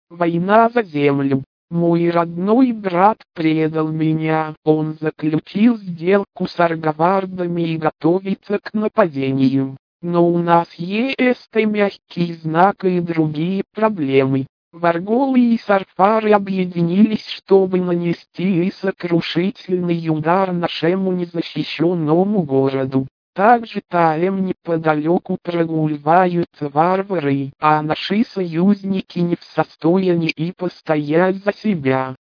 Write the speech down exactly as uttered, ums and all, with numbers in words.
Война за землю. Мой родной брат предал меня, он заключил сделку с арговардами и готовится к нападению. Но у нас есть и мягкий знак и другие проблемы. Варголы и сарфары объединились, чтобы нанести сокрушительный удар нашему незащищенному городу. Также там неподалеку прогуливаются варвары, а наши союзники не в состоянии постоять за себя.